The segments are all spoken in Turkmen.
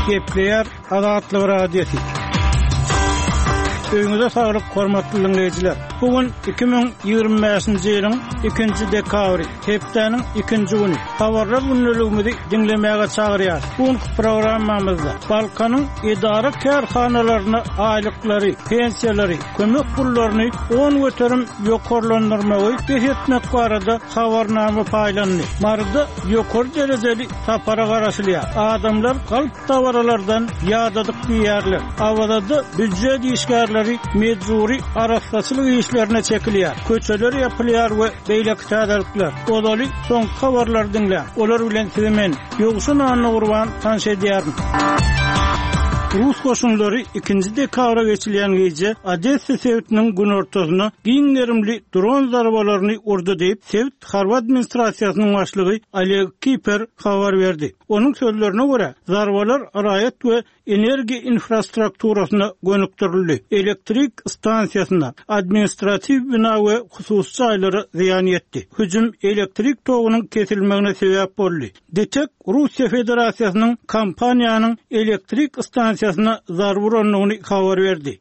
Gepleyer Adatlı Radyosu. Öňüňize saglyk, hormatly dinleýijiler. Bugün 2025-nji ýylyň 2-nji dekabry, hepdeniň 2-nji güni. Habarlar günneligimizi dinlemäge çagyrýar. Bugünkü programmamyzda Balkanyň idara kärhanalaryna aýlyklary, pensiýalary, kömek pullaryny 10 göterim ýokarlandyrmagy behetmek barada habarnama paýlandy. Marda ýokary derejeli tapara garaşylýar. Adamlar galp tabaralardan ýadadyk diýerler. Awada büdjet işgärleri mecburi araççylyk işlerine çekilýär. Köçeler ýapylýar we beýle täzellikler. Odaly soň habarlar dinle. Olar bilen sizemen ýogşun anyny gurban tanş edýärim. Rus koşunları 2-nji dekabra geçilýän gece Odessa Sewitiniň gün ortasyna giňerimli dron zarabalaryny urdy diýip Sewit harba administrasiýasynyň başlygy Oleg Kiper habar berdi. Onuň sözlerine görä, zarabalar raýat we energiýa infrastrukturasyna gönükdirildi. Elektrik stansiýasyna, administrativ bina we hususy aýlary ziýan ýetdi. Hüjüm elektrik togunyň kesilmegine sebäp boldy. Detek Russiýa Federasiýasynyň kompaniýanyň elektrik stansiýasyna zarar uranlygyny habar berdi.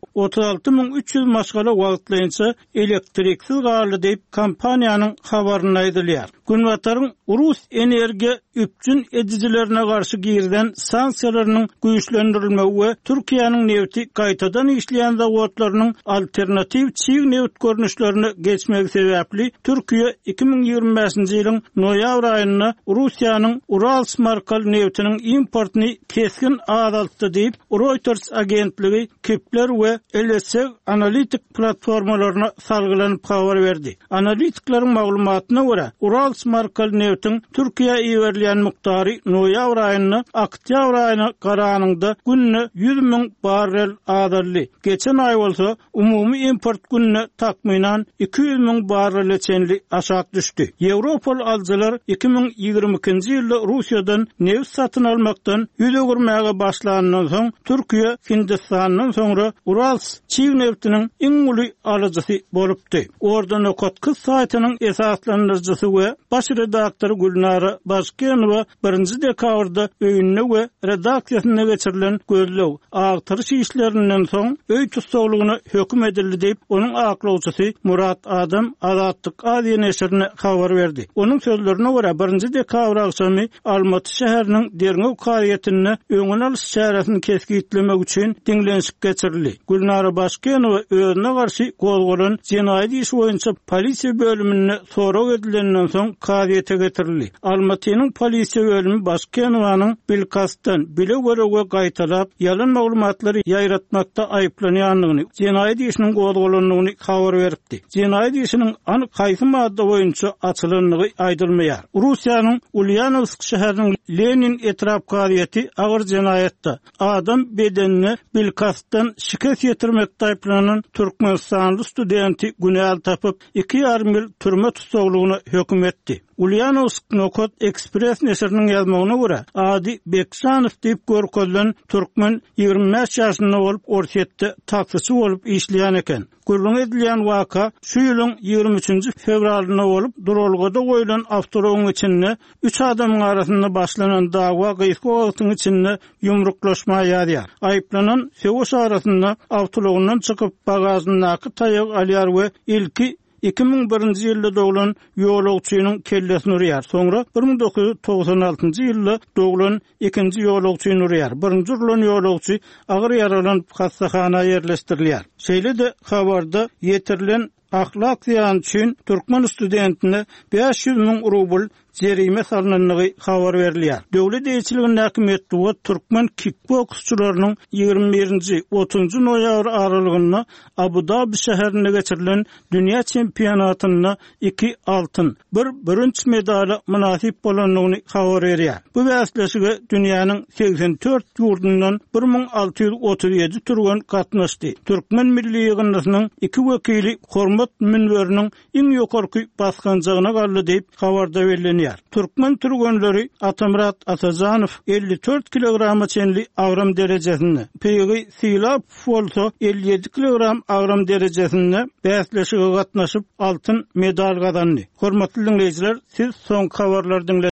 36.300 maşgala wagtlaýynça elektriksiz galy diýip kompaniýanyň habaryny aýdylýar. Günbatyryň Rus energiýa üpjün edijilerine garşy girden sanksiýalarynyň güýçlendirilmegi we Türkiýanyň nefti gaýtadan işleýän zawodlarynyň alternativ çiğ neft görnüşlerini geçmegi sebäpli Türkiýe 2025-nji ýylyň noýabr aýyna Russiýanyň Urals markaly neftiniň importyny keskin azaltdy diýip Reuters agentligi Kepler we LSE analitik platformalaryna salgylanyp habar berdi. Analitiklerin maglumatyna görä Urals markaly neftin Türkiýe iwerleýän miqdary noýabr aýyna oktýabr aýyna garanyňda günne 100.000 barrel azaldy. Geçen aý bolsa umumy import günne takminan 200.000 barrele çenli aşağı düşdi. Ýewropaly alyjylar 2022-nji ýylda Russiýadan neft satyn almakdan ýüdegirmäge başlanandan soň Türkiýe Hindistanyň soňra Urals çiğ neftiniň iň uly alyjysy bolupdy. Ordan Okotkız saýtynyň esaslandyrjysy we baş redaktory Gülnara Başkenowa 1-nji dekabrda öýünne we redaksiýasyna geçirilen gözlew agtyryş işlerinden soň öý tutsagylygyna höküm edildi diýip onuň aklawçysy Murat Adam Adatlyk Aziýa neşrine habar berdi. Onuň sözlerine görä 1-nji dekabr akşamy Almaty şäheriniň Derňew karyatynda öňüne alyş çäresini keskitlemek üçin diňlenşik geçirildi. Gülnara Başkenowa özüne garşy gozgolan jenaýat işi boýunça polisiýa bölümine sorak edilenden soň karyata getirildi. Almatynyň polisiýa bölümi Başkenowanyň bilkastan bile görege gaýtalap ýalan maglumatlary ýaýratmakda aýplanýanlygyny, jenaýat işiniň gozgolanlygyny habar berdi. Jenaýat işiniň haýsy madda boýunça açylanlygy aýdylmaýar. Russiýanyň Ulyanovsk şäheriniň Lenin etrap karyaty agyr jenaýatda adam bedenine bilkastan şikayet ýetirmekde aýplanan Türkmenistanly studenti günäl tapyp 2,5 ýyl türme tutsaglygyna höküm etdi. Ulyanovsk Nokot Express neşriniň ýazmagyna görä, Adi Beksanow diýip görkezlen türkmen 25 ýaşynda bolup Orsetde taksisçi bolup işleýän eken. Gurrun edilýän waka şu ýylyň 23-nji fevralyna bolup Durolgada goýulan awtorowyň içinde 3 adamyň arasynda başlanan dawa gysgatyň içinde ýumruklaşma ýarýar. Aýplanan Segoş arasynda awtologyndan çykyp bagazynyňky taýyk alýar we ilki 2001-nji ýylda doglan ýolagçynyň kellesini urýar. Soňra 1996-njy ýylda doglan 2-nji ýolagçyny urýar. 1-nji urulan ýolagçy agyr ýaralanyp hastahana ýerleşdirilýär. Şeýle de habarda ýetirilen ahlak ziyan üçin Türkmen studentine 500.000 rubl jerime salynanlygy habar berilýär. Döwlet eýçiliginiň häkimetli Türkmen kickboksçylarynyň 21-nji 30-njy noýabr aralygynda Abu Dhabi şäherinde geçirilen dünýä çempionatyna 2 altyn, 1 birinçi medala munasip bolanlygyny habar berýär. Bu wäsleşige dünýäniň 84 ýurdundan 1637 türgen gatnaşdy. Türkmen milli ýygynynyň 2 wekili hormat minberiniň iň ýokarky baskanjagyna galdy diýip habarda berilýär. Türkmen türgenleri Atamurat Atazanow 54 kilograma çenli agram derejesinde, Peygi Silap bolsa 57 kilogram agram derejesinde bäsleşige gatnaşyp altın medal gazandy. Hormatly dinleýijiler, siz soň habarlardan